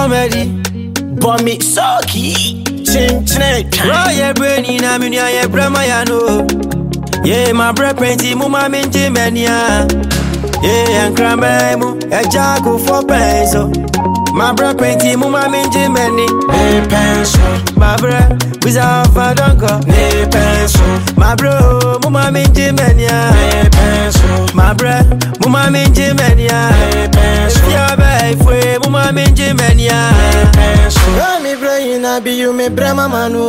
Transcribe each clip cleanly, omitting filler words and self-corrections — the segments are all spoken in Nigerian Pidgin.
comedy, but me sucky. Chin chin. Roy brainy na me ya brama ya no. Yeah, my bread painty mama minji mania. Yeah, and crambe mu a jago for peso. My bread painty mama minji mani. Ne pencil. My bread without a donko. Ne pencil. My bro mama minji mania. Ne pencil. My bread mama minji mania. Ne pencil. Your baby free mama minji mania. Ne pencil. Let me brain I be you me brama manu.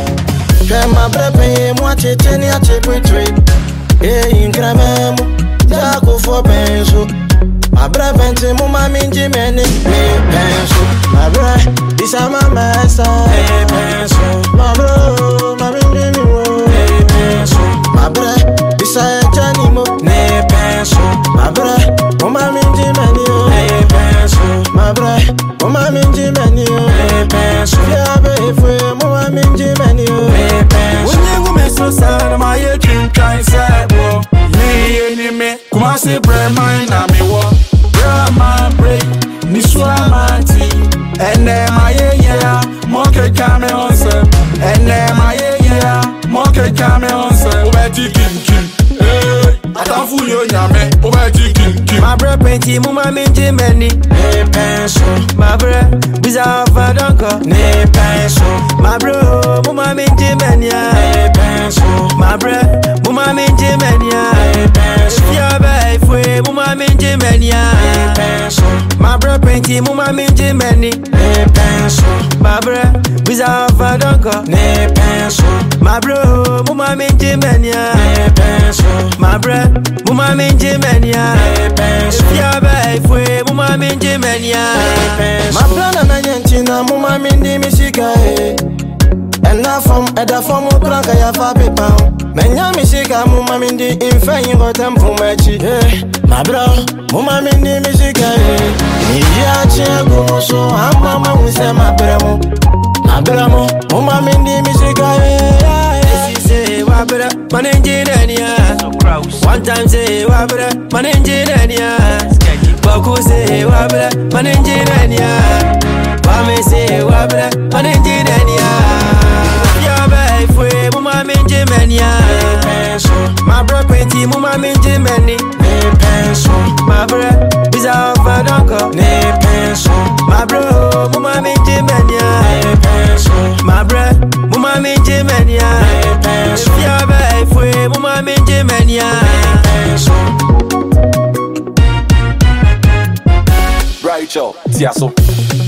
My bread pay moi cheteni a chepetwe. Eh in crambe mu. Jago for peso. My bread painty mama minji mani. Ne pencil. My bread this a my master. Ne pencil. My bro my minji me wo. Ne pencil. My bread this a Johnny mo. Ne pencil. My bread mama minji mani yo. Ne pencil. My bread mama minji mani yo. Ne pencil. Yeah baby free mama minji mani yo. Ne pencil. When you me so sad my drink kind sad bro. Me kuma se bread mine na me wo. My break, ni swamati, and then my yeah, monkey come on some, and then my yeah, monkey come on some. Obeti king, hey, I can't fool you, yame. Obeti king. My bread painty, mama minji mani. Ne pencil. My bread, bizarre for donko. Ne pencil. My bro, mama minji mania. Ne pencil. My bread, mama minji mania. Ne pencil. Your baby free, mama minji mania. My bread painty, mama minji mani. Ne pencil. My bread, bizarre for donko. Ne pencil. My bro, mama minji mania. Ne pencil. My bread, mama minji mania. Ne pencil. Your baby free, mama minji mania. Ne pencil. My plan na yentina, mama minji misika eh. And now from Edda from Ukranka ya fa pepa. Menya misika mama minji infeyin hotem fumechi eh. My bro, mama minji misika eh. Niya chego so mama unse mabramo. Mabramo, mama minji misika eh. She say wabra manenji nania. One time say wabra manenji nania. Baku say wabra manenji nania. Wame say wabra manenji nania. Your baby free mama minji mania. My bro painty mama minji mani. Ne pencil. My bro bizarre for donko. Ne pencil. My bro mama minji mania. Ne pencil. My bro mama minji mania. Ne pencil. Your baby free mama minji mania. Ne pencil. Right, yo, Tiaso.